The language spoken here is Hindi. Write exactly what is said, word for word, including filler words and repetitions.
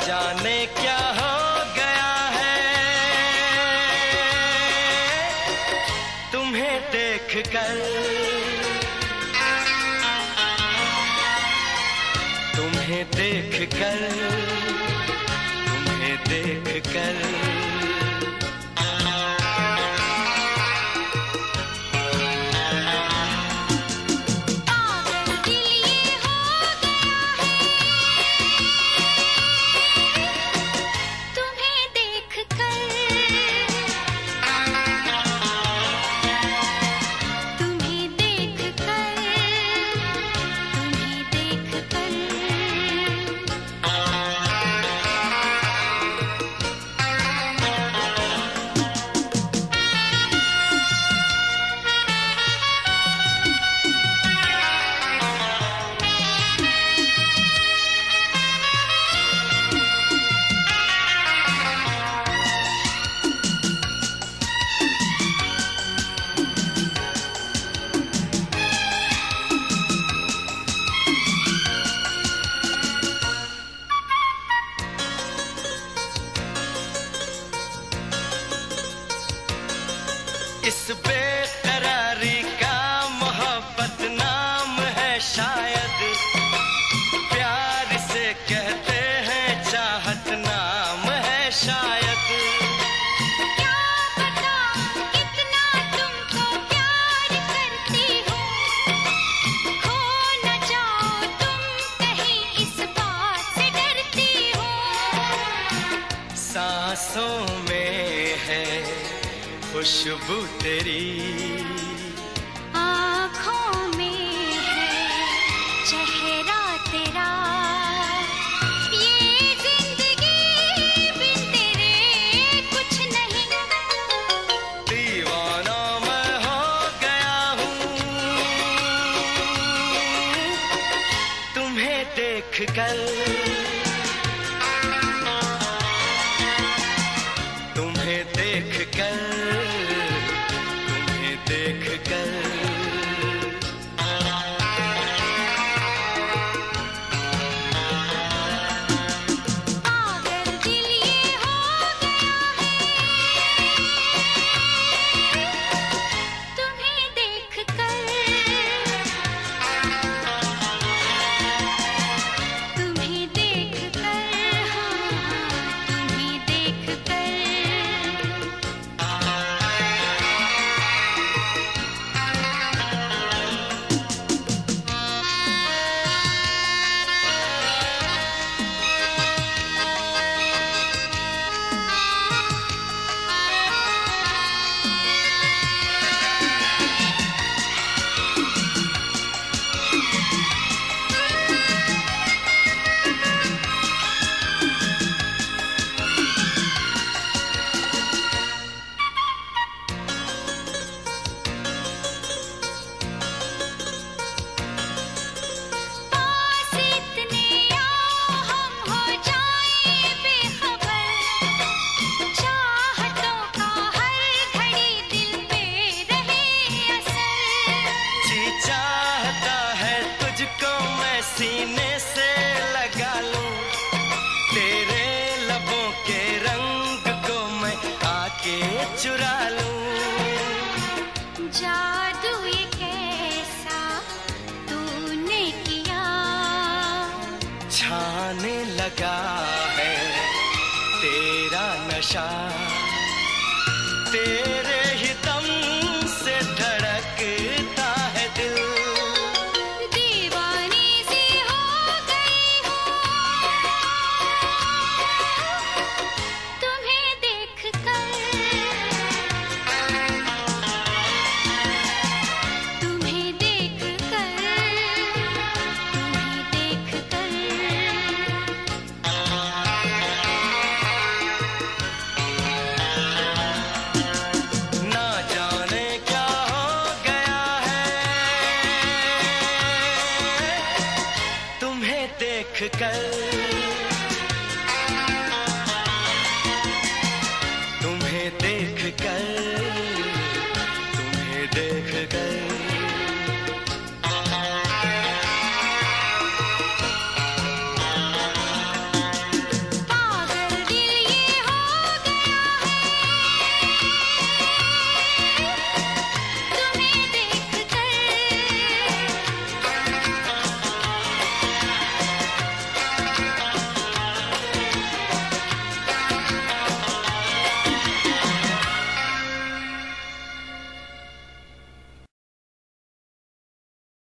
जाने क्या हो गया है तुम्हें देख कर, तुम्हें देख कर, तुम्हें देख कर। इस बेकरारी का मोहब्बत नाम है शायद, प्यार से कहते हैं चाहत नाम है शायद। क्या पता कितना तुमको प्यार करती हूँ, खो न जाओ तुम कहीं इस बात से डरती हूँ। सांसों में है खुशबू तेरी, आँखों में है चेहरा तेरा, ये जिंदगी बिन तेरे कुछ नहीं। दीवाना मैं हो गया हूँ तुम्हें देख कर, तुम्हें देख कर, तुम्हें देख कर। पागल दिल ये हो गया है तुम्हें देख कर, तुम्हें देख कर, हाँ तुम्हें देख कर। सीने से लगा लूं तेरे लबों के रंग को मैं आके चुरा लूं। जादू ये कैसा तूने किया, छाने लगा है तेरा नशा, तेरे ही दम से धड़कता है दिल। देख कर